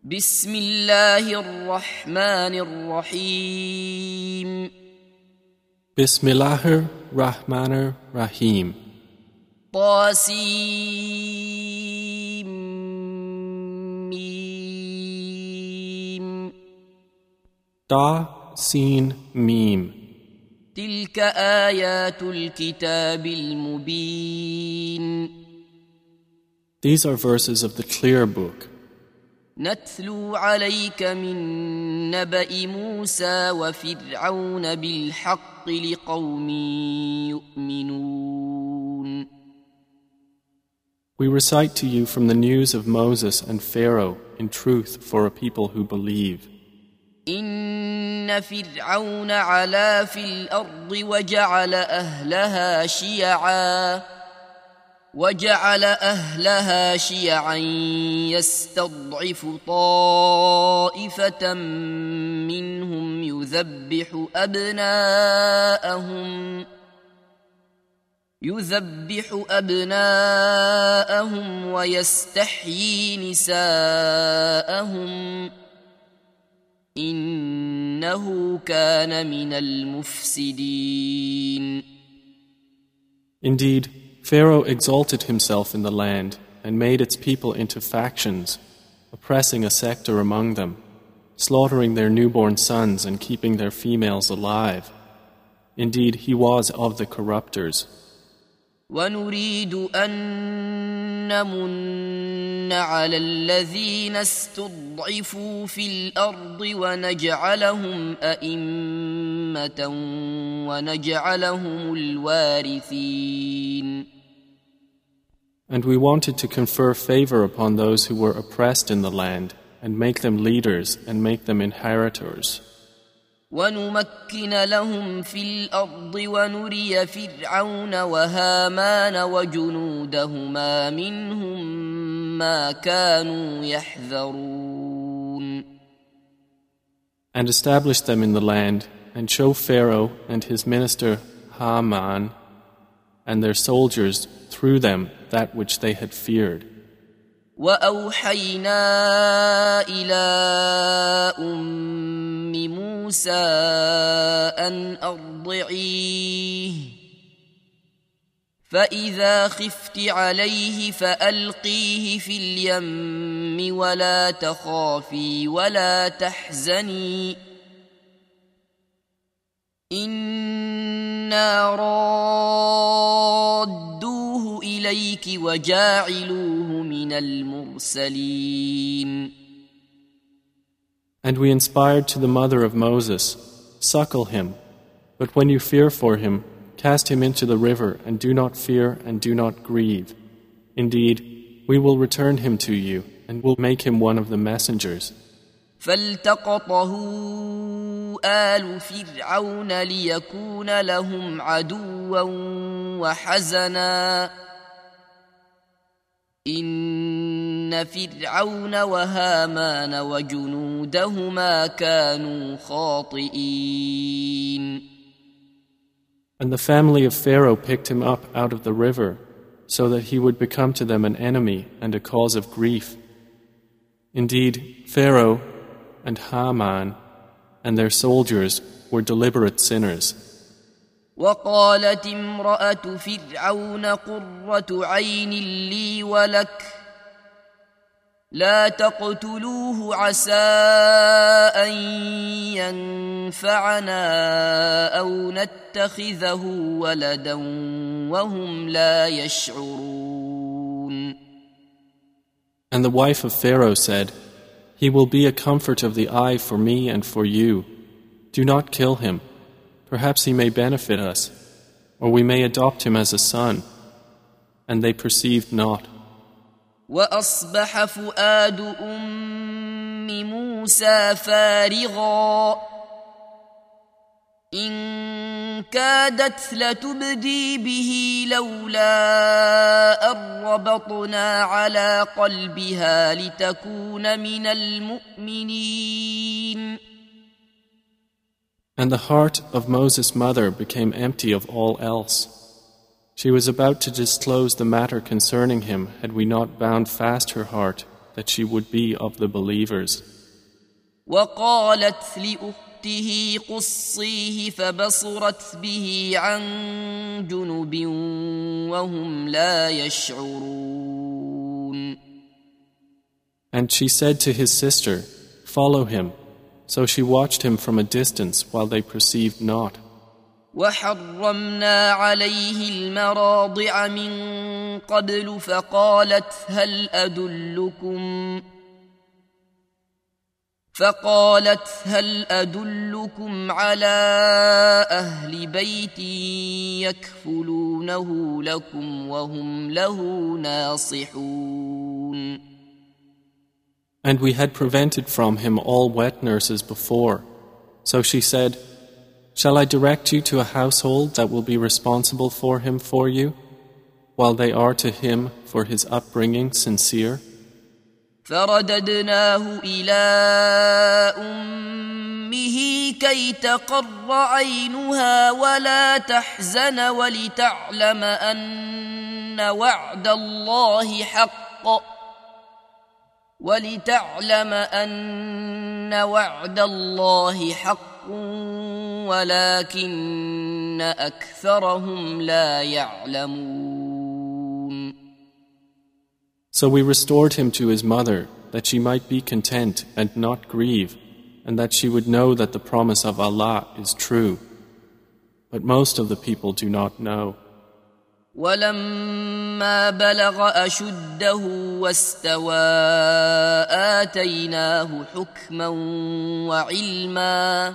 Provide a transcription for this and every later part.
بسم الله الرحمن الرحيم Bismillahir Rahmanir Rahim. طاسيم Da, Sin, Mim. تلك آيات الكتاب المبين These are verses of the clear book. نتلو عليك من نبأ موسى وفرعون بالحق لقوم يؤمنون We recite to you from the news of Moses and Pharaoh in truth for a people who believe. إن فرعون علا في الأرض وجعل أهلها شيعا يستضعف طائفة منهم يذبح أبناءهم ويستحيي نساءهم إنه كان من المفسدين. Indeed, Pharaoh exalted himself in the land and made its people into factions, oppressing a sector among them, slaughtering their newborn sons and keeping their females alive. Indeed, he was of the corruptors. ونريد أن نمن على الذين استضعفوا في الأرض ونجعلهم أئمة ونجعلهم الوارثين. And we wanted to confer favor upon those who were oppressed in the land and make them leaders and make them inheritors. ونمكن لهم في الأرض ونري فرعون وهامان وجنودهما منهم ما كانوا يحذرون. And establish them in the land and show Pharaoh and his minister Haman and their soldiers through them that which they had feared. وأوحينا إلى أم موسى أن أرضعيه فإذا خفت عليه فألقيه في اليم ولا تخافي ولا تحزني إنا رادوه إليك وجاعلوه من المرسلين. And we inspired to the mother of Moses, suckle him, but when you fear for him, cast him into the river and do not fear and do not grieve. Indeed, we will return him to you and will make him one of the messengers. فالتقطه آل فرعون ليكون لهم عدوا وحزنا إن فرعون وهامان وجنودهما كانوا خاطئين. And the family of Pharaoh picked him up out of the river so that he would become to them an enemy and a cause of grief. Indeed, Pharaoh and Haman and their soldiers were deliberate sinners. وقالت امرأة فرعون قرة عين لي ولك لا تقتلوه عسى أن ينفعنا أو نتخذه ولدا وهم لا يشعرون. And the wife of Pharaoh said, He will be a comfort of the eye for me and for you. Do not kill him. Perhaps he may benefit us, or we may adopt him as a son. And they perceived not. وأصبح فؤاد أم موسى فارغا إن كادت لتبدي به لولا أن ربطنا على قلبها لتكون من المؤمنين. And the heart of Moses' mother became empty of all else. She was about to disclose the matter concerning him had we not bound fast her heart that she would be of the believers. وقالت لأخته قصيه فبصرت به عن جنب وهم لا يشعرون. And she said to his sister, "Follow him." So she watched him from a distance while they perceived not. وحرمنا عليه المراضع من قبل فقالت هل أدلكم على أهل بيت يكفلونه لكم وهم له ناصحون. And we had prevented from him all wet nurses before. So she said, "Shall I direct you to a household that will be responsible for him for you, while they are to him for his upbringing sincere?" فرددناه إلى أمه كي تقر عينها ولا تحزن ولتعلم أن وعد الله حق ولكن أكثرهم لا يعلمون. So we restored him to his mother, that she might be content and not grieve, and that she would know that the promise of Allah is true. But most of the people do not know. ولما بلغ أشده واستوى آتيناه حكما وعلما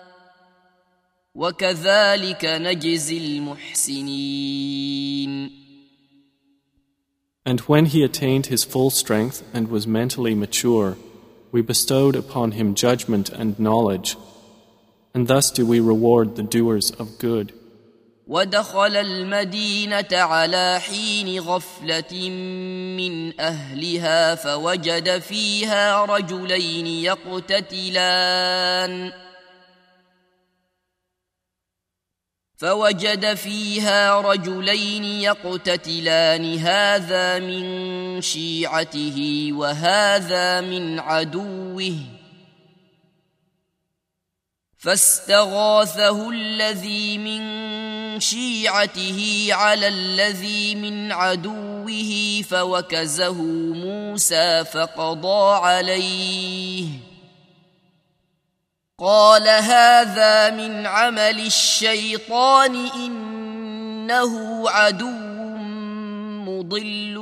وكذلك نجزي المحسنين. And when he attained his full strength and was mentally mature, we bestowed upon him judgment and knowledge, and thus do we reward the doers of good. ودخل المدينة على حين غفلة من أهلها فوجد فيها رجلين يقتتلان هذا من شيعته وهذا من عدوه فاستغاثه الذي من شيعته على الذي من عدوه فوكزه موسى فقضى عليه قال هذا من عمل الشيطان إنه عدو مضل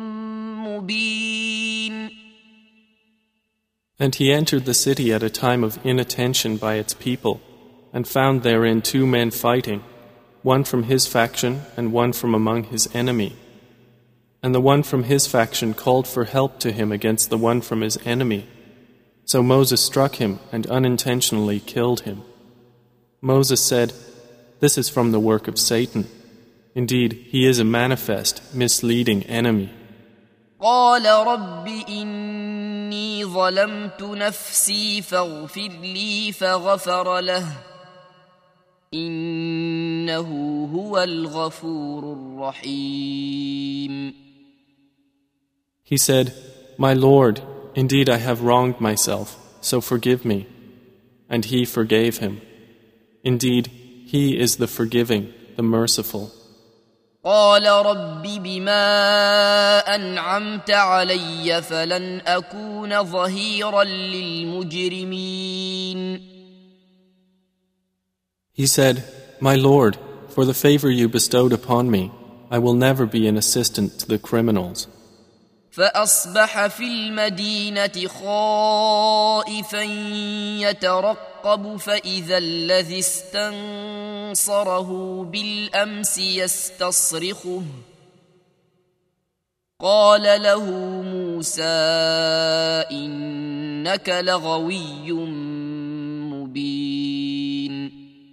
مبين. And he entered the city at a time of inattention by its people, and found therein 2 men fighting, one from his faction and one from among his enemy. And the one from his faction called for help to him against the one from his enemy. So Moses struck him and unintentionally killed him. Moses said, "This is from the work of Satan. Indeed, he is a manifest, misleading enemy." قال رب إني ظلمت نفسي فاغفر لي فغفر له إنه هو الغفور الرحيم. He said, "My Lord, indeed I have wronged myself, so forgive me." And he forgave him. Indeed, he is the forgiving, the merciful. قال رب بما أنعمت علي فلن أكون ظهيرا للمجرمين. He said, "My Lord, for the favor you bestowed upon me, I will never be an assistant to the criminals." فأصبح في المدينة خائفا يترقب فإذا الذي استنصره بالأمس يستصرخه قال له موسى إنك لغوي مبين.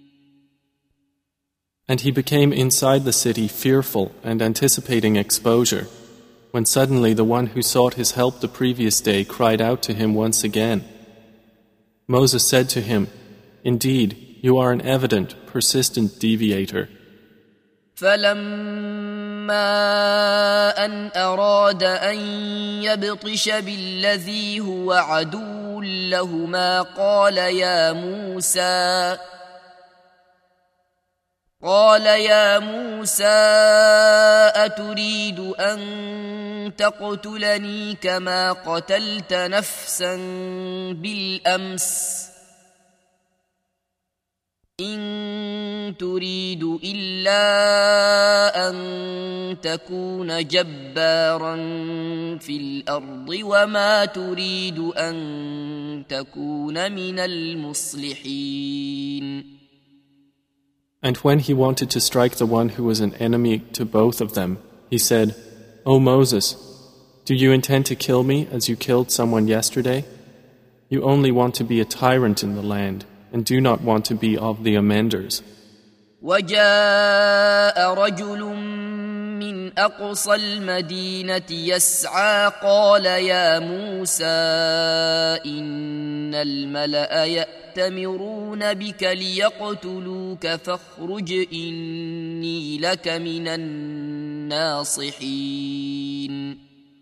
And he became inside the city fearful and anticipating exposure, when suddenly the one who sought his help the previous day cried out to him once again. Moses said to him, "Indeed, you are an evident, persistent deviator." فلما أن أراد أن يبطش بالذي هو عدو لهما قال يا موسى أتريد أن تقتلني كما قتلت نفسا بالأمس إن تريد إلا أن تكون جبارا في الأرض وما تريد أن تكون من المصلحين. And when he wanted to strike the one who was an enemy to both of them, he said, O Moses, do you intend to kill me as you killed someone yesterday? You only want to be a tyrant in the land and do not want to be of the amenders. وجاء رجل من أقصى المدينة يسعى قال يا موسى إن الملأ يأتمرون بك ليقتلوك فاخرج إني لك من الناصحين.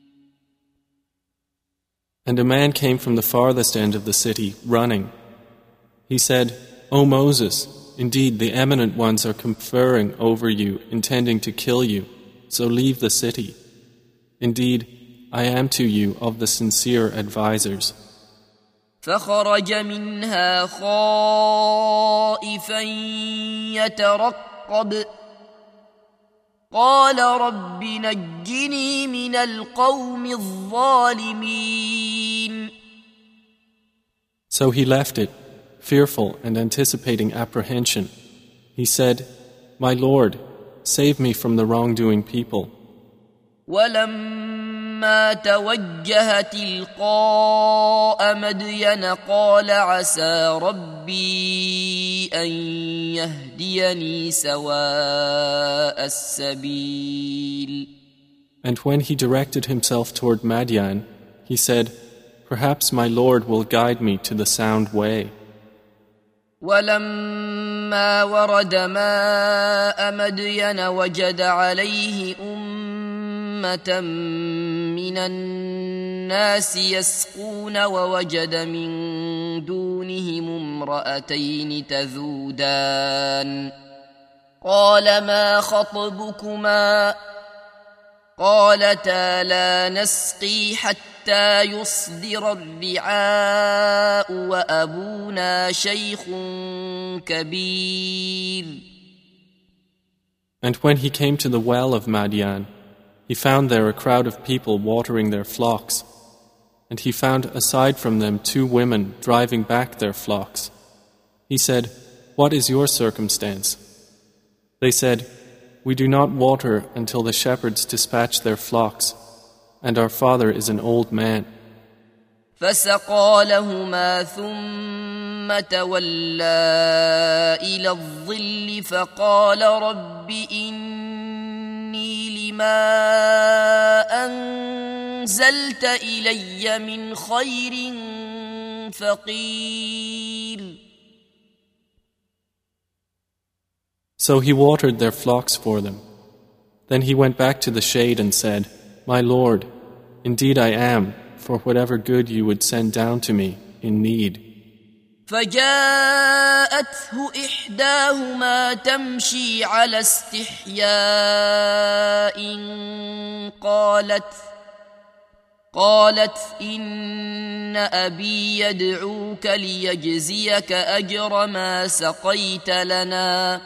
And a man came from the farthest end of the city, running. He said, O Moses, indeed the eminent ones are conferring over you, intending to kill you, so leave the city. Indeed, I am to you of the sincere advisers. فخرج منها خائفا يترقب قال رب نجني من القوم الظالمين. So he left it, fearful and anticipating apprehension. He said, My Lord, save me from the wrongdoing people. ولما توجه تلقاء مدين قال عسى ربي أن يهديني سواء السبيل. And when he directed himself toward Madian, he said, Perhaps my Lord will guide me to the sound way. ولما ورد ماء مدين وجد عليه أمة من الناس يسقون ووجد من دونهم امرأتين تذودان قال ما خطبكما قالتا لا نسقي حتى يصدر الرعاء وأبونا شيخ كبير. And when he came to the well of Madian, he found there a crowd of people watering their flocks, and he found aside from them 2 women driving back their flocks. He said, What is your circumstance? They said, We do not water until the shepherds dispatch their flocks, and our father is an old man. فسقى لهما ثم تولى إلى الظل فقال رب إني لما أنزلت إلي من خير فقير. So he watered their flocks for them. Then he went back to the shade and said, My Lord, indeed I am, for whatever good you would send down to me, in need. فجاءته إحداهما تمشي على استحياء قالت إن أبي يدعوك ليجزيك أجر ما سقيت لنا.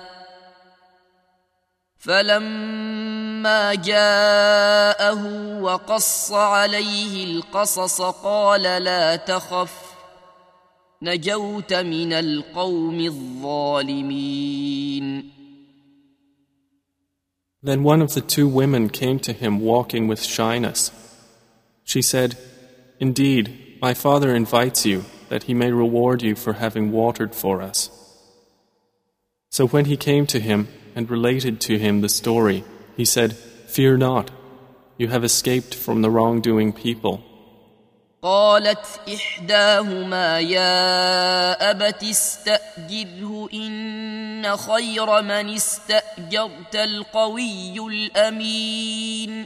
فلما جاءه وقص عليه القصص قال لا تخف نجوت من القوم الظالمين. Then one of the 2 women came to him walking with shyness. She said, Indeed, my father invites you that he may reward you for having watered for us. So when he came to him and related to him the story, he said, Fear not, you have escaped from the wrongdoing people. قالت إحداهما يا أبت استأجره إن خير من استأجرت القوي الأمين.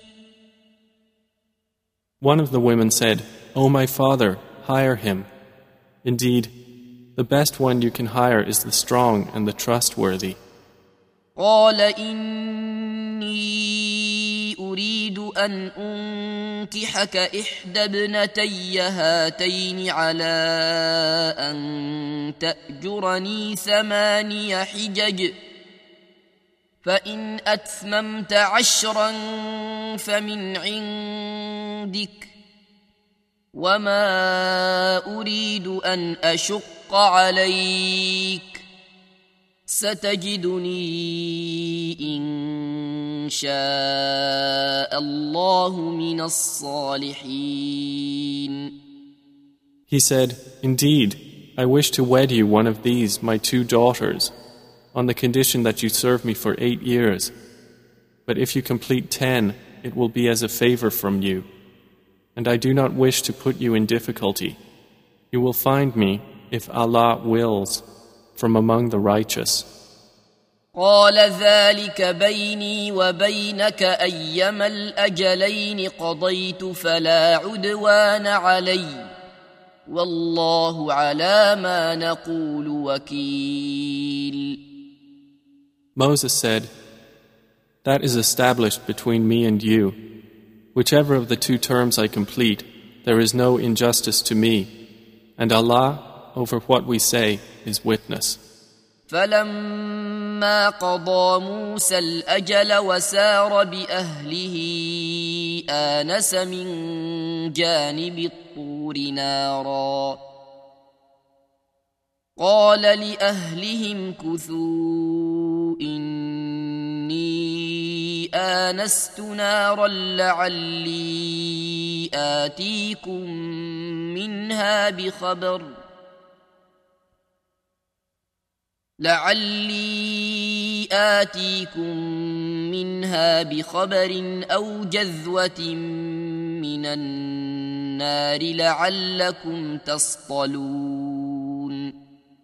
One of the women said, O my father, hire him. Indeed, the best one you can hire is the strong and the trustworthy. قال إني أريد أن أنكحك إحدى ابنتي هاتين على أن تأجرني 8 حجج فإن أتممت 10 فمن عندك وما أريد أن أشق عليك ستجدني إن شاء الله من الصالحين. He said, Indeed, I wish to wed you one of these, my 2 daughters, on the condition that you serve me for 8 years. But if you complete 10, it will be as a favor from you. And I do not wish to put you in difficulty. You will find me, if Allah wills, from among the righteous. قال ذلك بيني وبينك أيما الأجلين قضيت فلا عدوان علي والله على ما نقول وكيل. Moses said, That is established between me and you. Whichever of the 2 terms I complete, there is no injustice to me, and Allah, over what we say, is witness. فلما قضى موسى الأجل وسار بأهله آنس من جانب الطور نارا قال لأهلهم كثوا إني آنست نارا لعلي آتيكم منها بخبر أو جذوة من النار لعلكم تصطلون.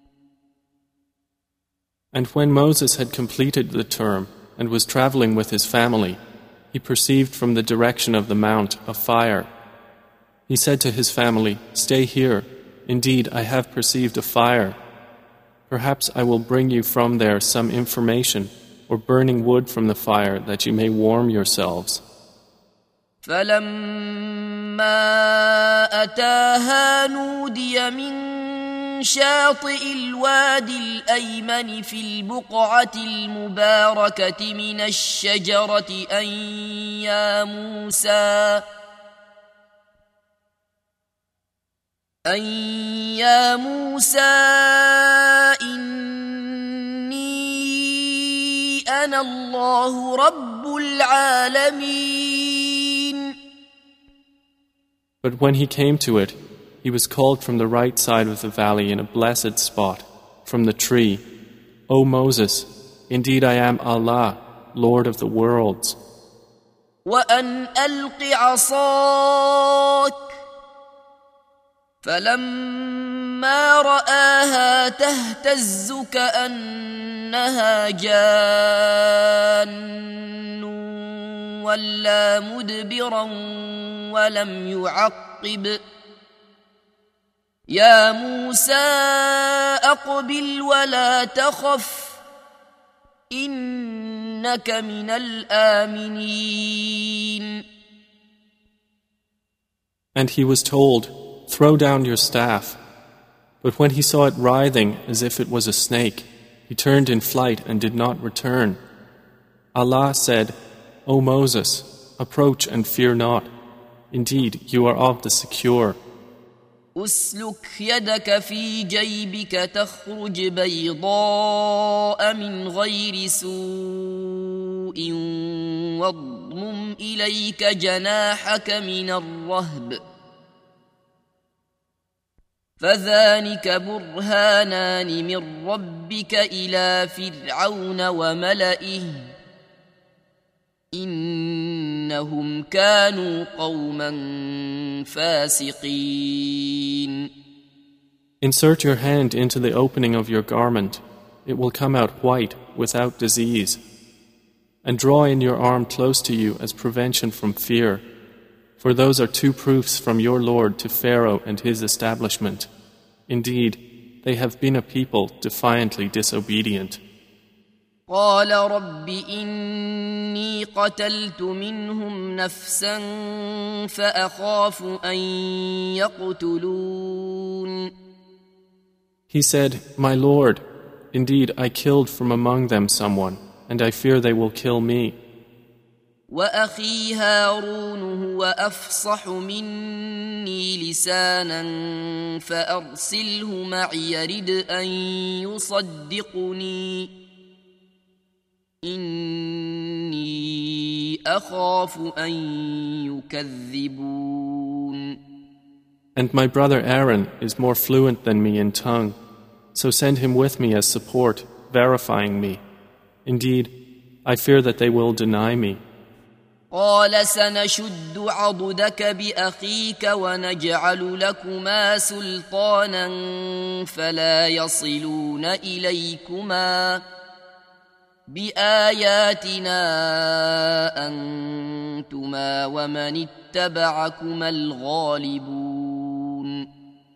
And when Moses had completed the term and was traveling with his family, he perceived from the direction of the mount a fire. He said to his family, Stay here. Indeed, I have perceived a fire. Perhaps I will bring you from there some information or burning wood from the fire that you may warm yourselves. فلما أتاها نودي من شاطئ الوادي الأيمن في البقعة المباركة من الشجرة أن يا موسى إني أنا الله رب العالمين. But when he came to it, he was called from the right side of the valley in a blessed spot, from the tree, O Moses, indeed I am Allah, Lord of the worlds. وأن ألق عصاك فلما رآها تهتز كأنها جان ولا مدبرا ولم يعقب يا موسى أقبل ولا تخف إنك من الآمنين. And he was told, Throw down your staff. But when he saw it writhing as if it was a snake, he turned in flight and did not return. Allah said, O Moses, approach and fear not. Indeed, you are of the secure. أسلك يدك في جيبك تخرج بيضاء من غير سوء واضمم إليك جناحك من الرهب فذلك برهانان من ربك إلى فرعون وملئه إنهم كانوا قوما فاسقين. Insert your hand into the opening of your garment. It will come out white, without disease. And draw in your arm close to you as prevention from fear. For those are two proofs from your Lord to Pharaoh and his establishment. Indeed, they have been a people defiantly disobedient. قال رب إني قتلت منهم نفسا فأخاف أن يقتلون. He said, My Lord, indeed I killed from among them someone, and I fear they will kill me. وأخي هارون هو أفصح مني لسانا فأرسله معي يرد أن يصدقني إني أخاف أن يكذبون. And my brother Aaron is more fluent than me in tongue, so send him with me as support, verifying me. Indeed, I fear that they will deny me. قال سنشد عضدك بأخيك ونجعل لكما سلطانا فلا يصلون إليكما بآياتنا أنتما ومن اتبعكما الغالبون.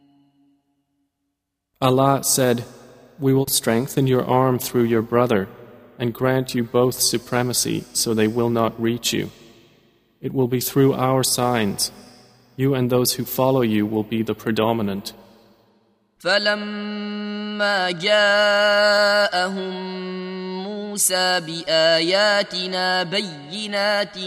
Allah said, We will strengthen your arm through your brother and grant you both supremacy so they will not reach you. It will be through our signs. You and those who follow you will be the predominant. فلما جاءهم موسى بآياتنا بينات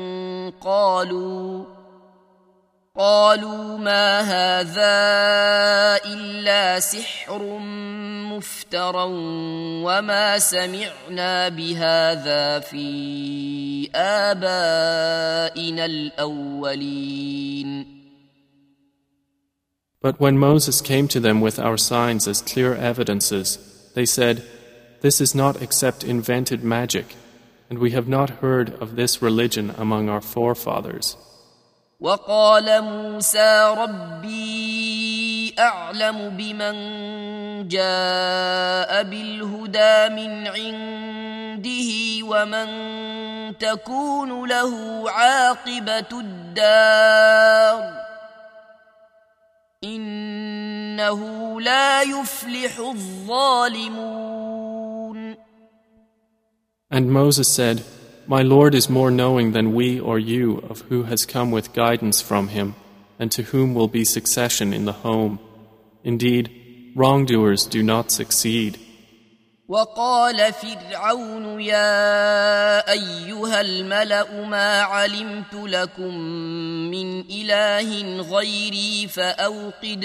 قالوا ما هذا إلا سحر مفترى وما سمعنا بهذا في آبائنا الأولين. But when Moses came to them with our signs as clear evidences, they said, This is not except invented magic, and we have not heard of this religion among our forefathers. وقال موسى ربي أعلم بمن جاء بالهدى من عنده ومن تكون له عاقبة الدار إنه لا يفلح الظالمون. And Moses said, My Lord is more knowing than we or you of who has come with guidance from him and to whom will be succession in the home. Indeed, wrongdoers do not succeed. وقال فرعون يا أيها الملأ ما علمت لكم من إله غيري فأوقد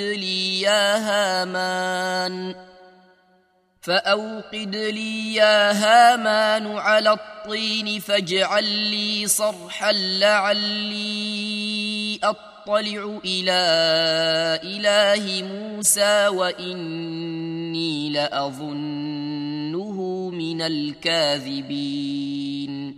لي يا هامان على الطين فاجعل لي صرحا لعلي أطلع إلى إله موسى وإني لأظنه من الكاذبين.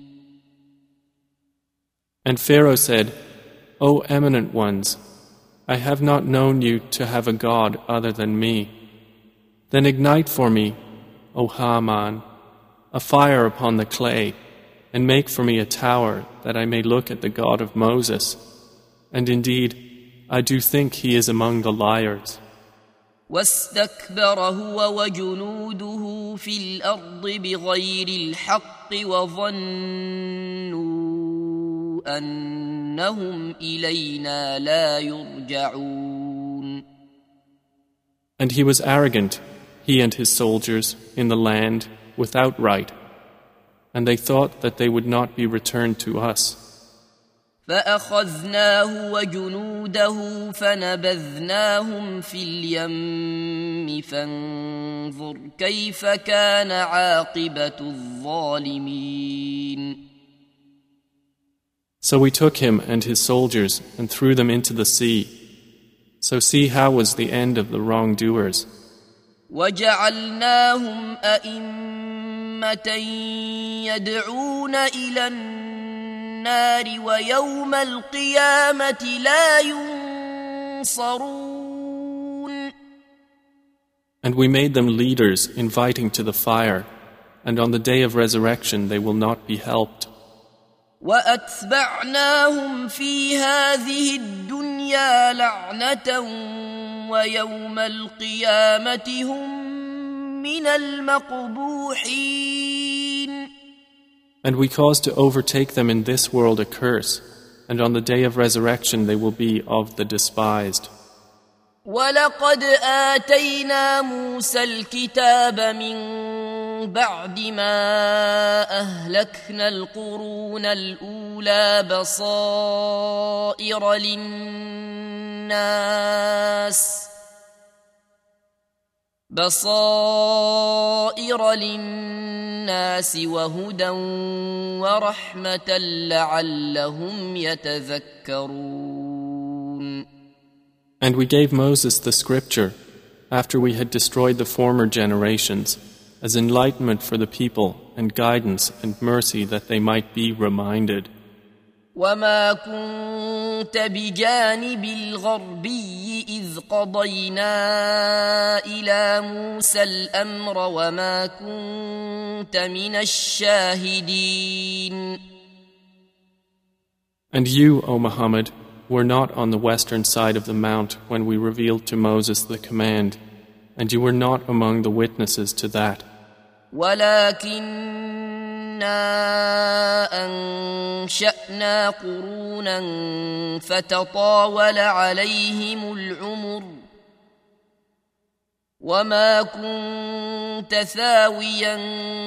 And Pharaoh said, O eminent ones, I have not known you to have a god other than me. Then ignite for me, O Haman, a fire upon the clay, and make for me a tower that I may look at the God of Moses. And indeed, I do think he is among the liars. واستكبر هو وجنوده في الأرض بغير الحق وظنوا أنهم إلينا لا يرجعون. And he was arrogant, he and his soldiers, in the land without right, and they thought that they would not be returned to us. فأخذناه وجنوده فنبذناهم في اليم فانظر كيف كان عاقبة الظالمين. So we took him and his soldiers and threw them into the sea. So see how was the end of the wrongdoers. وجعلناهم أئمة يدعون إلى النار ويوم القيامة لا ينصرون. ينصرون. And we made them leaders, inviting to the fire, and on the day of resurrection they will not be helped. وأتبعناهم في هذه الدنيا لعنة ويوم القيامة هم من المقبوحين. And we caused to overtake them in this world a curse, and on the day of resurrection they will be of the despised. ولقد آتينا موسى الكتاب من بعد ما أهلكنا القرون الأولى بصائر للناس وهدى ورحمة لعلهم يتذكرون. And we gave Moses the scripture, after we had destroyed the former generations, as enlightenment for the people and guidance and mercy that they might be reminded. وما كنت بجانب الغربي إذ قضينا إلى موسى الأمر وما كنت من الشاهدين. And you, O Muhammad, were not on the western side of the mount when we revealed to Moses the command, and you were not among the witnesses to that. ولكننا أنشأنا قرونا فتطاول عليهم العمر وما كنت ثاويا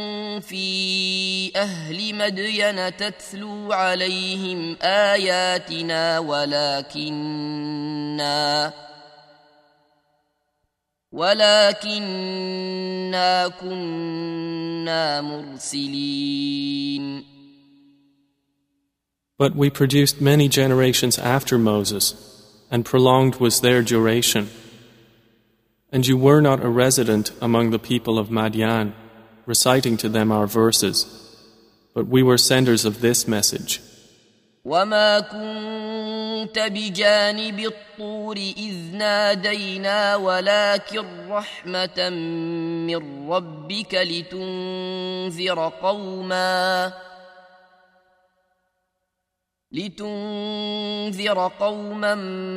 في أهل مدين تتلو عليهم آياتنا ولكننا كنا مرسلين. But we produced many generations after Moses, and prolonged was their duration. And you were not a resident among the people of Madian, reciting to them our verses, but we were senders of this message. وما كنت بجانب الطور إذ نادينا ولكن رحمة من ربك لتنذر قوما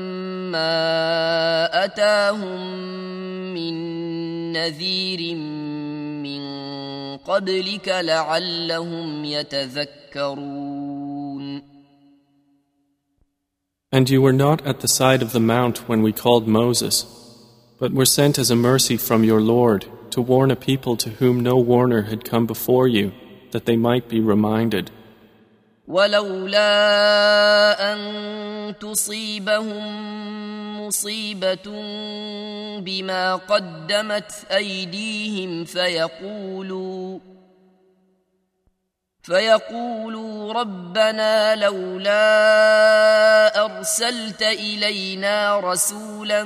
ما أتاهم من نذير من قبلك لعلهم يتذكرون. And you were not at the side of the mount when we called Moses, but were sent as a mercy from your Lord to warn a people to whom no warner had come before you, that they might be reminded. ولولا أن تصيبهم مصيبة بما قدمت أيديهم فيقولوا ربنا لولا أرسلت إلينا رسولا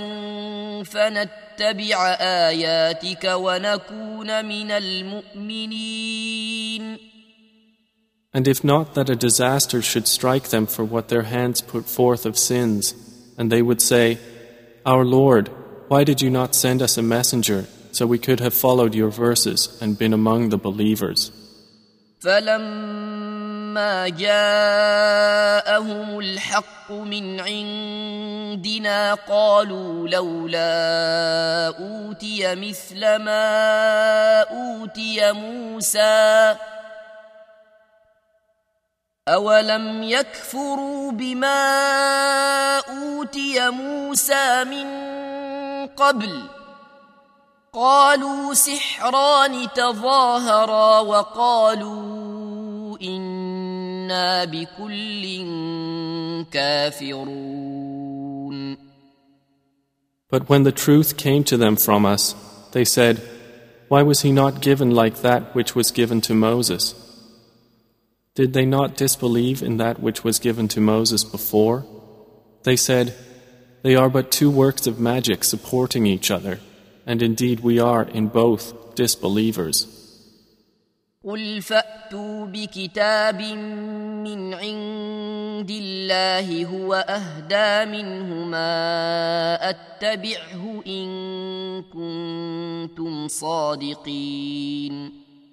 فنتبع آياتك ونكون من المؤمنين. And if not that a disaster should strike them for what their hands put forth of sins, and they would say, Our Lord, why did you not send us a messenger, so we could have followed your verses and been among the believers? فلما جاءهم الحق من عندنا قالوا لولا أوتي مثل ما أوتي موسى أولم يكفروا بما أوتي موسى من قبل قالوا سحران تظاهرا وقالوا إنا بكل كافرون. But when the truth came to them from us, they said, Why was he not given like that which was given to Moses? Did they not disbelieve in that which was given to Moses before? They said, They are but two works of magic supporting each other, and indeed we are in both disbelievers. قل فأتوا بكتاب من عند الله هو أهدى منهما أتبعه إن كنتم صادقين.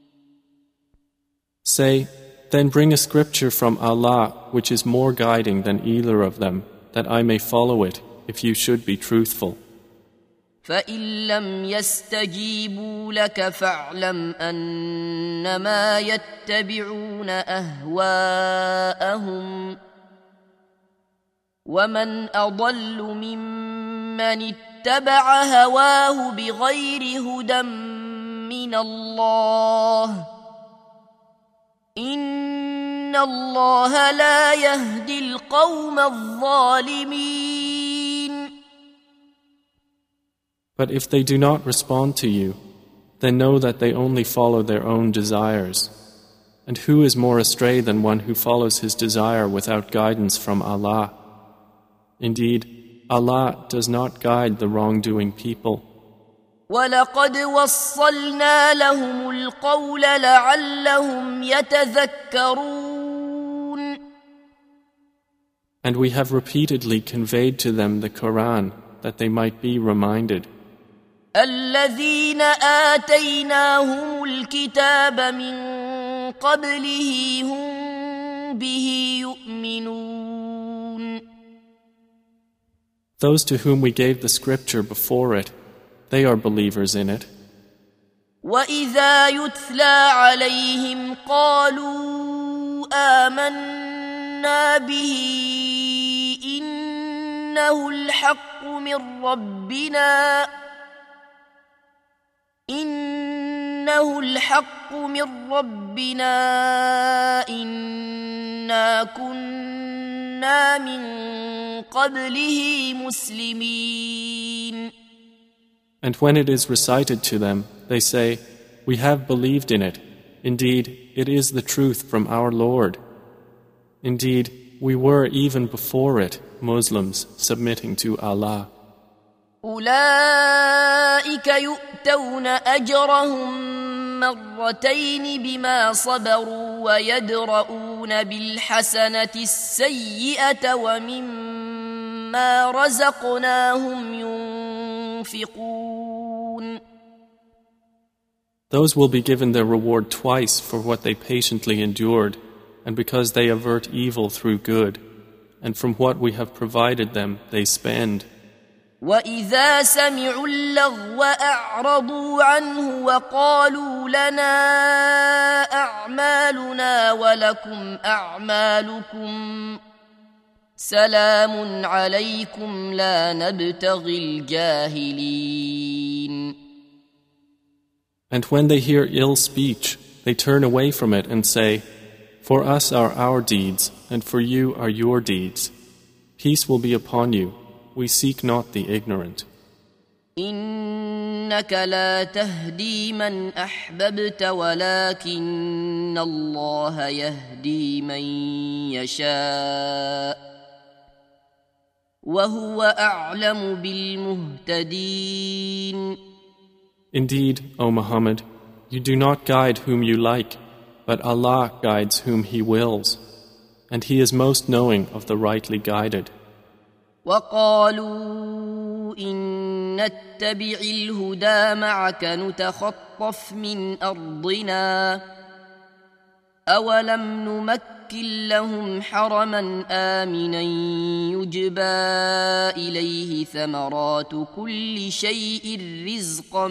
Say, then bring a scripture from Allah which is more guiding than either of them, that I may follow it if you should be truthful. فإن لم يستجيبوا لك فاعلم أنما يتبعون أهواءهم ومن أضل ممن اتبع هواه بغير هدى من الله إن الله لا يهدي القوم الظالمين. But if they do not respond to you, then know that they only follow their own desires. And who is more astray than one who follows his desire without guidance from Allah? Indeed, Allah does not guide the wrongdoing people. وَلَقَدْ وَصَّلْنَا لَهُمُ الْقَوْلَ لَعَلَّهُمْ يَتَذَكَّرُونَ. And we have repeatedly conveyed to them the Quran that they might be reminded. الذين آتيناهم الكتاب من قبله هم به يؤمنون. Those to whom we gave the scripture before it, they are believers in it. وإذا يتلى عليهم قالوا آمنا به إنه الحق من ربنا إنا كنا من قبله مسلمين. And when it is recited to them, they say, "We have believed in it. Indeed, it is the truth from our Lord. Indeed, we were even before it Muslims submitting to Allah." أولئك يؤتون أجرهم مرتين بما صبروا ويدرؤون بالحسنة السيئة ومما رزقناهم ينفقون. Those will be given their reward twice for what they patiently endured, and because they avert evil through good, and from what we have provided them they spend. وَإِذَا سَمِعُوا اللَّغْوَ أَعْرَضُوا عَنْهُ وَقَالُوا لَنَا أَعْمَالُنَا وَلَكُمْ أَعْمَالُكُمْ سَلَامٌ عَلَيْكُمْ لَا نَبْتَغِي الْجَاهِلِينَ. And when they hear ill speech, they turn away from it and say, "For us are our deeds, and for you are your deeds. Peace will be upon you. We seek not the ignorant." إنك لا تهدي من أحببت ولكن الله يهدي من يشاء وهو أعلم بالمهتدين. Indeed, O Muhammad, you do not guide whom you like, but Allah guides whom He wills, and He is most knowing of the rightly guided. وقالوا إن نتبع الهدى معك نتخطف من أرضنا أولم نمكن لهم حرما آمنا يجبى إليه ثمرات كل شيء رزقا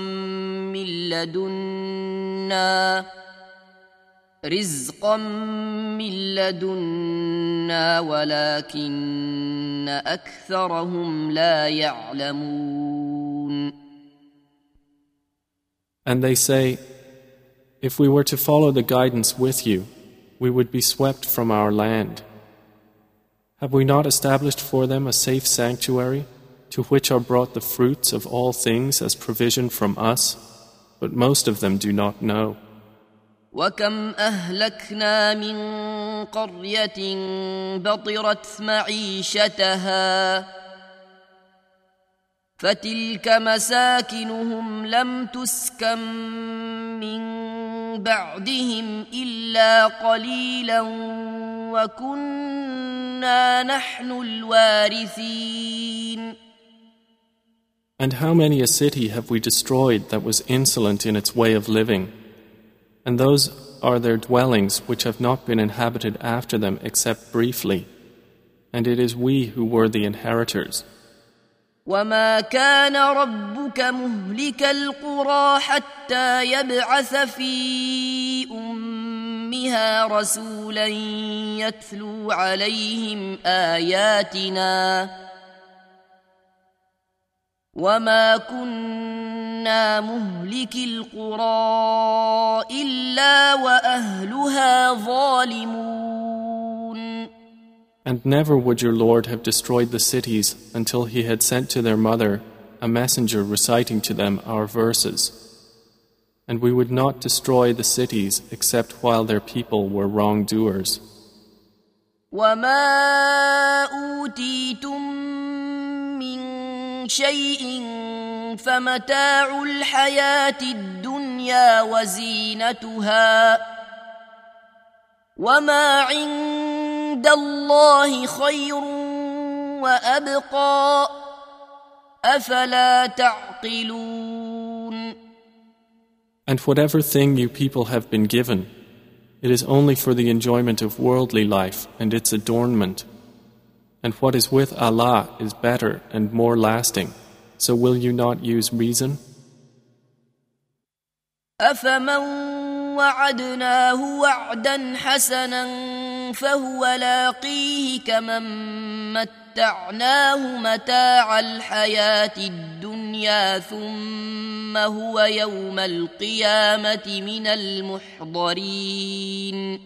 من لدنا ولكن أكثرهم لا يعلمون. And they say, "If we were to follow the guidance with you, we would be swept from our land. Have we not established for them a safe sanctuary, to which are brought the fruits of all things as provision from us? But most of them do not know." وكم أهلكنا من قرية بطرت معيشتها فتلك مساكنهم لم تسكن من بعدهم إلا قليلا وكنا نحن الوارثين. And how many a city have we destroyed that was insolent in its way of living? And those are their dwellings which have not been inhabited after them except briefly. And it is we who were the inheritors. وما كان ربك مهلك القرى حتى يبعث في أمها رسولا يتلو عليهم آياتنا وما كنا مهلك القرى إلا وأهلها ظالمون. And never would your Lord have destroyed the cities until He had sent to their mother a messenger reciting to them our verses. And we would not destroy the cities except while their people were wrongdoers. وَمَا أُوتِيتُم مِّن شَيْءٍ فَمَتَاعُ الْحَيَاةِ الدُّنْيَا وَزِينَتُهَا وَمَا عِندَ اللَّهِ خَيْرٌ وَأَبْقَى أَفَلَا تَعْقِلُونَ. And whatever thing you people have been given, it is only for the enjoyment of worldly life and its adornment. And what is with Allah is better and more lasting. So will you not use reason? أَفَمَنْ وَعَدْنَاهُ وَعْدًا حَسَنًا فَهُوَ لَاقِيهِ كَمَنْ مَتَّعْنَاهُ مَتَاعَ الْحَيَاةِ الدُّنْيَا ثُمَّ هُوَ يَوْمَ الْقِيَامَةِ مِنَ الْمُحْضَرِينَ.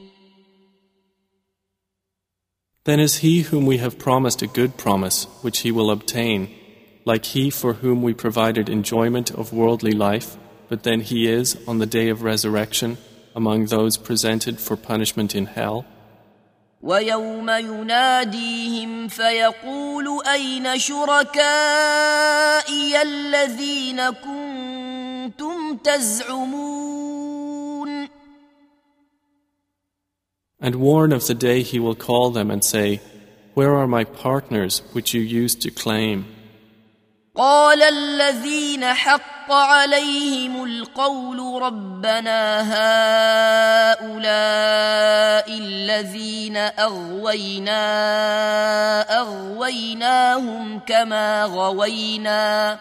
Then is he whom we have promised a good promise, which he will obtain, like he for whom we provided enjoyment of worldly life, but then he is, on the day of resurrection, among those presented for punishment in hell. وَيَوْمَ يُنَادِيهِمْ فَيَقُولُ أَيْنَ شُرَكَائِيَ الَّذِينَ كُنتُمْ تَزْعُمُونَ. And warn of the day he will call them and say, where are my partners which you used to claim? قال الذين حق عليهم القول ربنا هؤلاء الذين أغويناهم كما غوينا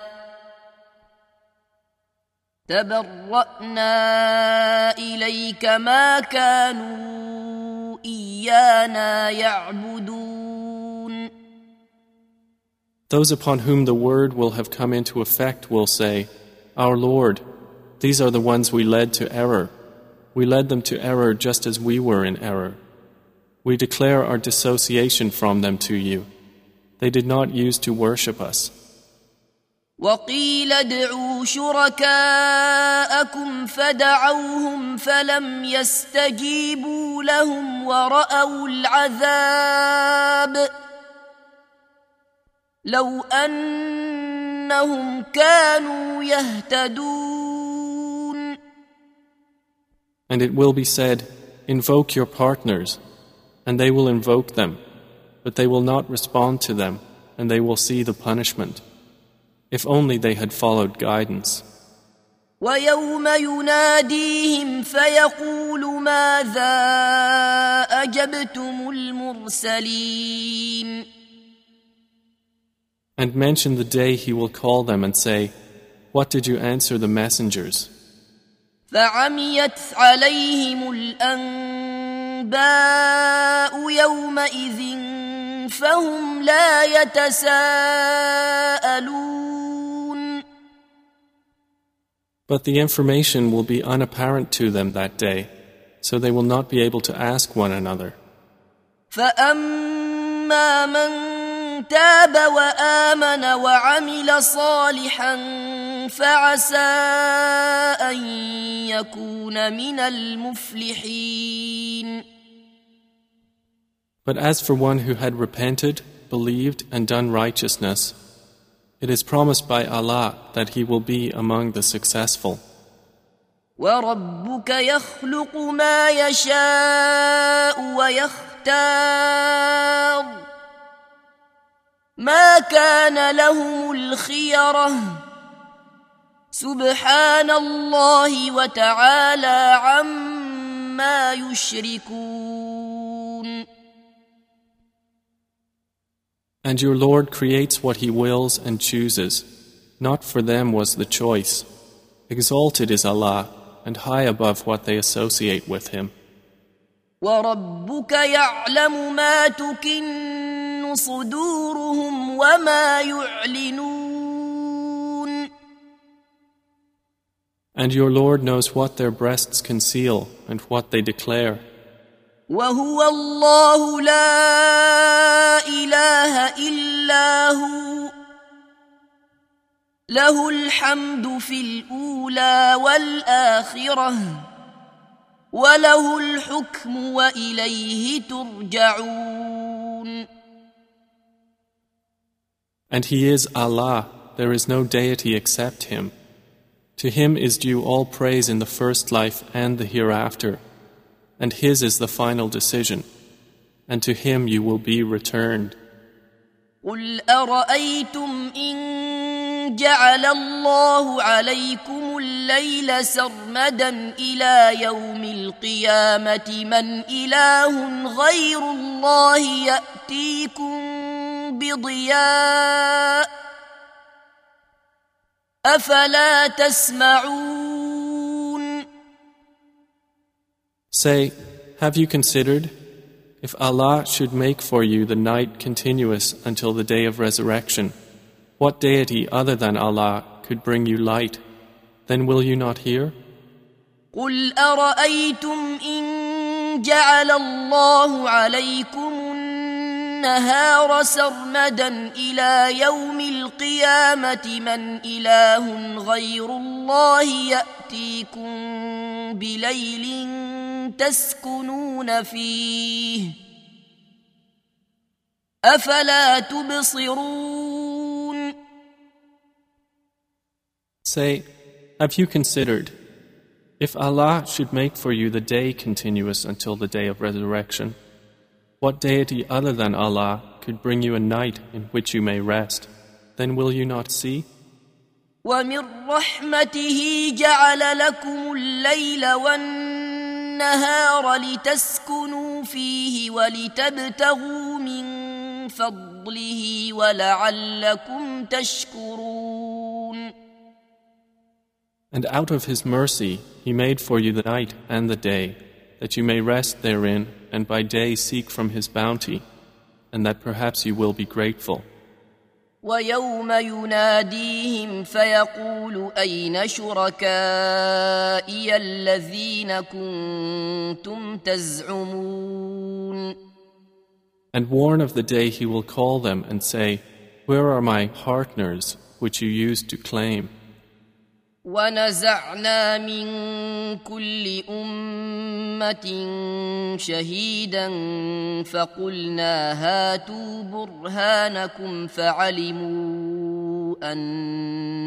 تبرأنا إليك ما كانوا إيانا يعبدون. Those upon whom the word will have come into effect will say, Our Lord, these are the ones we led to error. We led them to error just as we were in error. We declare our dissociation from them to you. They did not use to worship us. وَقِيلَ ادْعُوا شُرَكَاءَكُمْ فَدَعَوْهُمْ فَلَمْ يَسْتَجِيبُوا لَهُمْ وَرَأَوُا الْعَذَابَ لو أنهم كانوا يهتدون. And it will be said, invoke your partners, and they will invoke them, but they will not respond to them, and they will see the punishment. If only they had followed guidance. وَيَوْمَ يُنَادِيهِمْ فَيَقُولُ مَاذَا أَجَبْتُمُ الْمُرْسَلِينَ. And mention the day he will call them and say, what did you answer the messengers? فَعَمِيَتْ عَلَيْهِمُ الْأَنْبَاءُ يَوْمَئِذٍ فَهُمْ لَا يَتَسَاءَلُونَ. But the information will be unapparent to them that day, so they will not be able to ask one another. فَأَمَّا مَنْ تاب وآمن وعمل صالحا فعسى أن يكون من المفلحين. But as for one who had repented, believed and done righteousness, it is promised by Allah that he will be among the successful. وربك يخلق ما يشاء ويختار ما كان لهم الخيرة سبحان الله وتعالى عما يشركون. And your Lord creates what He wills and chooses. Not for them was the choice. Exalted is Allah, and high above what they associate with Him. وَرَبُّكَ يَعْلَمُ مَا تُكِنُّ صُدُورُهُمْ وَمَا يُعْلِنُونَ. And your Lord knows what their breasts conceal and what they declare. وَهُوَ اللَّهُ لَا إِلَهَ إِلَّا هُوَ لَهُ الْحَمْدُ فِي الْأُولَى وَالْآخِرَةِ وَلَهُ الْحُكْمُ وَإِلَيْهِ تُرْجَعُونَ. And He is Allah, there is no deity except Him. To Him is due all praise in the first life and the hereafter, and His is the final decision, and to Him you will be returned. قُلْ أَرَأَيْتُمْ إِن جَعَلَ اللَّهُ عَلَيْكُمُ اللَّيْلَ سَرْمَدًا إِلَى يَوْمِ الْقِيَامَةِ مَنْ إِلَٰهٌ غَيْرُ اللَّهِ يَأْتِيكُم بِضِيَاءٍ أَفَلَا تَسْمَعُونَ. Say, have you considered, if Allah should make for you the night continuous until the day of resurrection, what deity other than Allah could bring you light? Then will you not hear? قُلْ أَرَأَيْتُمْ إِن جَعَلَ اللَّهُ عَلَيْكُمُ النَّهَارَ سَرْمَدًا إِلَى يَوْمِ الْقِيَامَةِ مَنْ إِلَٰهٌ غَيْرُ اللَّهِ يَأْتِيكُم بِلَيْلٍ تَسْكُنُونَ فِيهِ أَفَلَا تُبْصِرُونَ. Say, have you considered, if Allah should make for you the day continuous until the day of resurrection, what deity other than Allah could bring you a night in which you may rest? Then will you not see? وَمِن رَّحْمَتِهِ جَعَلَ لَكُمُ اللَّيْلَ وَالنَّهَارَ لِتَسْكُنُوا فِيهِ وَلِتَبْتَغُوا مِن فَضْلِهِ وَلَعَلَّكُمْ تَشْكُرُونَ. And out of His mercy He made for you the night and the day, that you may rest therein and by day seek from His bounty, and that perhaps you will be grateful. وَيَوْمَ يُنَادِيهِمْ فَيَقُولُ أَيْنَ شُرَكَائِيَ الَّذِينَ كُنتُمْ تَزْعُمُونَ. And warn of the day He will call them and say, where are my partners which you used to claim? وَنَزَعْنَا مِن كُلِّ أُمَّةٍ شَهِيدًا فَقُلْنَا هَاتُوا بُرْهَانَكُمْ فَعَلِمُوا أَنَّ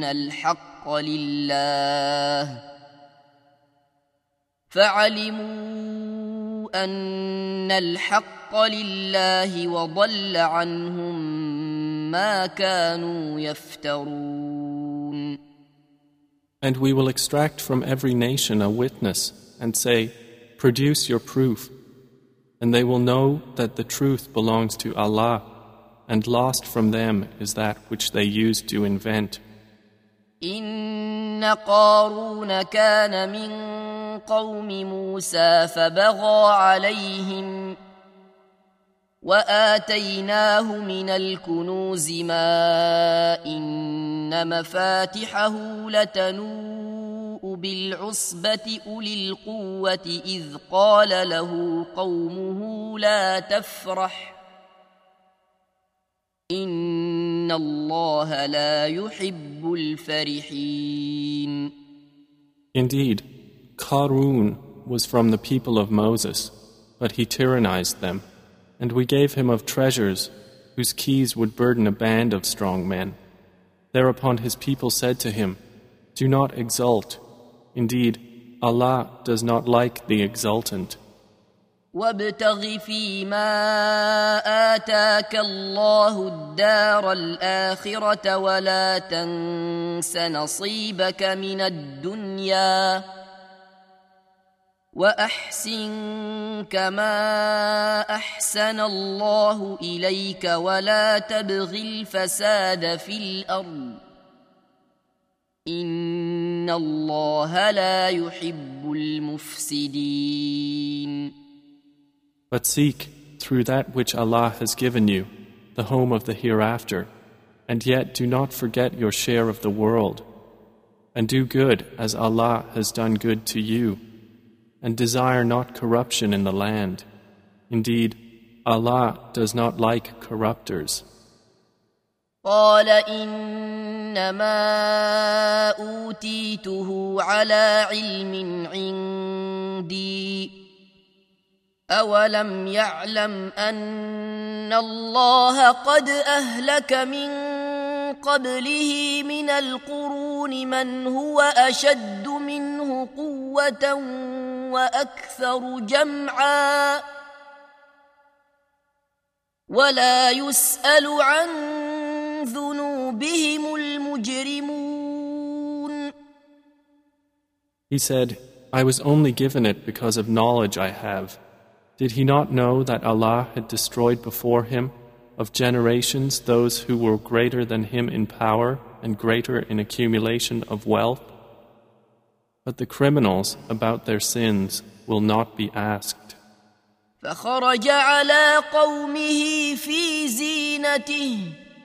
الْحَقَّ لِلَّهِ وَضَلَّ عَنْهُم مَّا كَانُوا يَفْتَرُونَ. And we will extract from every nation a witness and say, produce your proof. And they will know that the truth belongs to Allah, and lost from them is that which they used to invent. إِنَّ قَارُونَ كَانَ مِن قَوْمِ مُوسَى فَبَغَىٰ عَلَيْهِمْ وَآتَيْنَاهُ مِنَ الْكُنُوزِ مَا إِنَّ مَفَاتِحَهُ لَتَنُوءُ بِالْعُصْبَةِ أُولِي الْقُوَّةِ إِذْ قَالَ لَهُ قَوْمُهُ لَا تَفْرَحْ إِنَّ اللَّهَ لَا يُحِبُّ الْفَرِحِينَ. Indeed, Qarun was from the people of Moses, but he tyrannized them. And we gave him of treasures, whose keys would burden a band of strong men. Thereupon his people said to him, do not exult. Indeed, Allah does not like the exultant. وابتغ فيما آتاك الله الدار الآخرة ولا تنس نصيبك من الدنيا وأحسن كما أحسن الله إليك ولا تبغ الفساد في الأرض إن الله لا يحب المفسدين. But seek, through that which Allah has given you, the home of the hereafter, and yet do not forget your share of the world, and do good as Allah has done good to you, and desire not corruption in the land. Indeed, Allah does not like corruptors. قال إنما أوتيته على علم عندي أولم يعلم أن الله قد أهلك من قبله من القرون من هو أشد منه قوة وأكثر جمعا ولا يسأل عن ذنوبهم المجرمون. He said, I was only given it because of knowledge I have. Did he not know that Allah had destroyed before him of generations those who were greater than him in power and greater in accumulation of wealth? But the criminals about their sins will not be asked. فخرج على قومه في زينته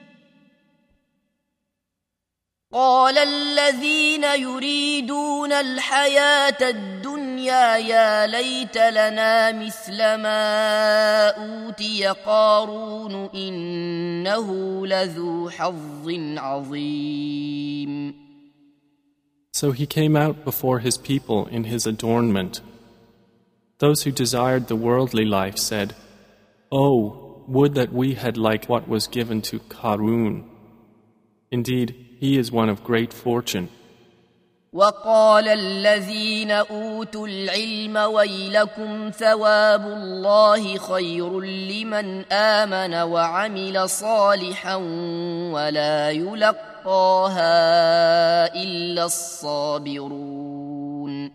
قال الذين يريدون الحياة الدنيا يا ليت لنا مثل ما أوتي قارون إنه لذو حظ عظيم. So he came out before his people in his adornment. Those who desired the worldly life said, Oh, would that we had like what was given to Qarun. Indeed, he is one of great fortune. وقال الذين أوتوا العلم ويلكم ثواب الله خير لمن آمن وعمل صالحا ولا يلقاها إلا الصابرون.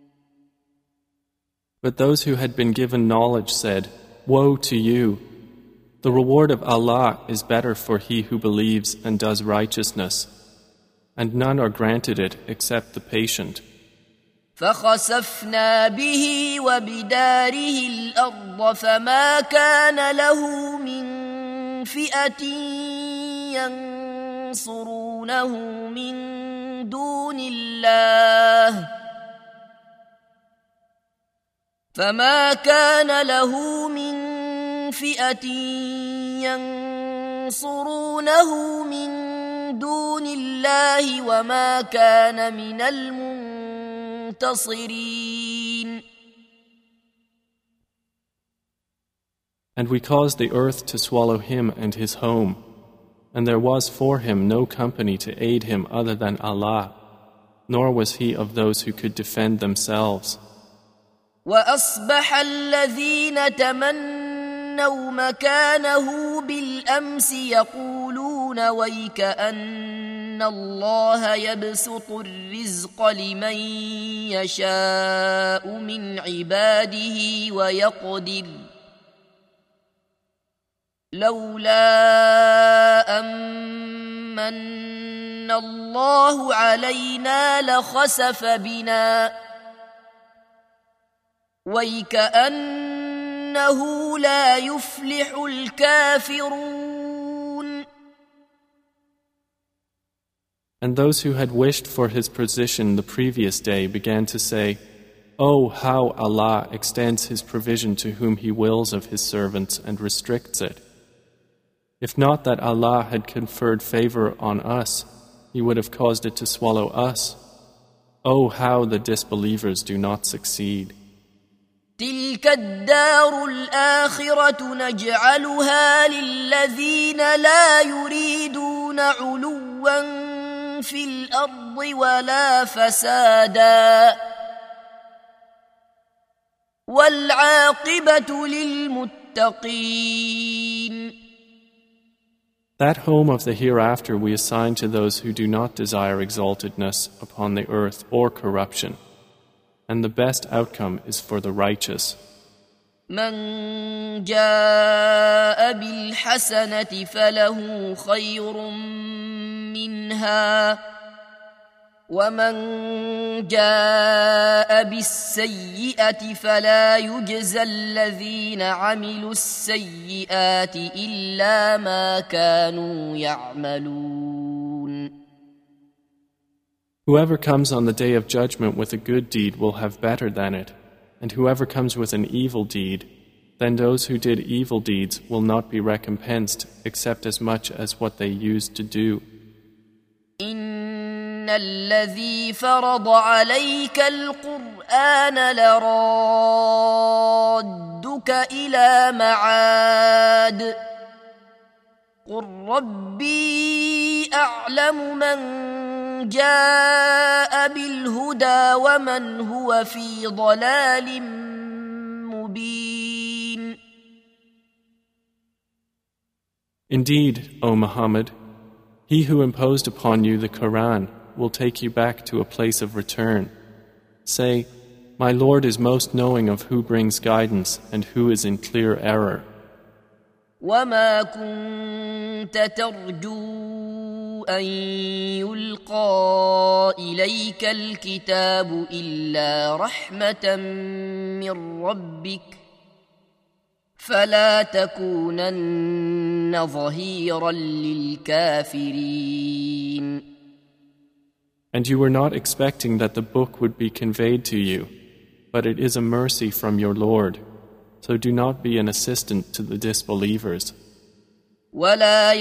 But those who had been given knowledge said, Woe to you! The reward of Allah is better for he who believes and does righteousness, and none are granted it except the patient. فخسفنا به وبداره الأرض فما كان له من فئة ينصرونه من دون الله فما كان له من فئة ينصرونه من دون الله وما كان من المنتصرين. And we caused the earth to swallow him and his home, and there was for him no company to aid him other than Allah, nor was he of those who could defend themselves. وأصبح الذين تمنوا مكانه بالأمس يقولون ويك أن الله يبسط الرزق لمن يشاء من عباده ويقدر لولا أمن الله علينا لخسف بنا ويكأنه لا يفلح الكافرون. And those who had wished for his position the previous day began to say, Oh, how Allah extends his provision to whom he wills of his servants and restricts it. If not that Allah had conferred favor on us, he would have caused it to swallow us. Oh, how the disbelievers do not succeed. تلك الدار الآخرة نجعلها للذين لا يريدون علوا في الأرض ولا فسادا والعاقبة للمتقين. That home of the hereafter we assign to those who do not desire exaltedness upon the earth or corruption, and the best outcome is for the righteous. من جاء بالحسنة فله خير منها ومن جاء بالسيئة فلا يجزى الذين عملوا السيئات إلا ما كانوا يعملون. Whoever comes on the day of judgment with a good deed will have better than it, and whoever comes with an evil deed, then those who did evil deeds will not be recompensed except as much as what they used to do. إن الذي فرض عليك القرآن لرادك إلى معاد قل ربي أعلم من جاء بالهدى ومن هو في ضلال مبين. Indeed, O Muhammad, He who imposed upon you the Quran will take you back to a place of return. Say, my Lord is most knowing of who brings guidance and who is in clear error. وما كنت ترجو أن يلقى إليك الكتاب إلا رحمة من ربك فلا تكونن ظهيرا للكافرين. And you were not expecting that the book would be conveyed to you, but it is a mercy from your Lord, so do not be an assistant to the disbelievers. ولا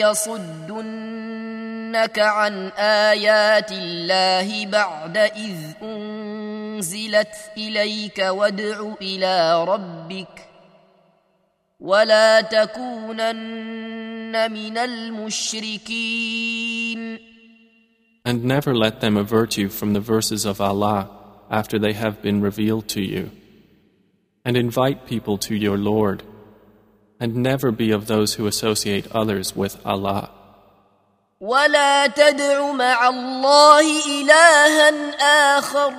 يصدنك عن آيات الله بعد إذ أنزلت إليك وادع إلى ربك ولا تكونن من المشركين. And never let them avert you from the verses of Allah after they have been revealed to you. And invite people to your Lord, and never be of those who associate others with Allah. ولا تدع مع الله إلها آخر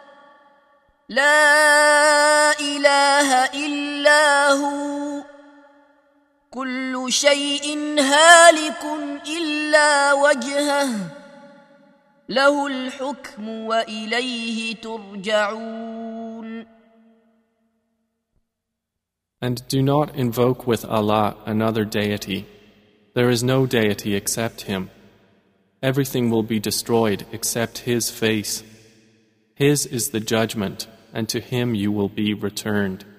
لا إله إلا هو كل شيء هالك إلا وجهه له الحكم وإليه ترجعون. And do not invoke with Allah another deity. There is no deity except Him. Everything will be destroyed except His face. His is the judgment, and to Him you will be returned.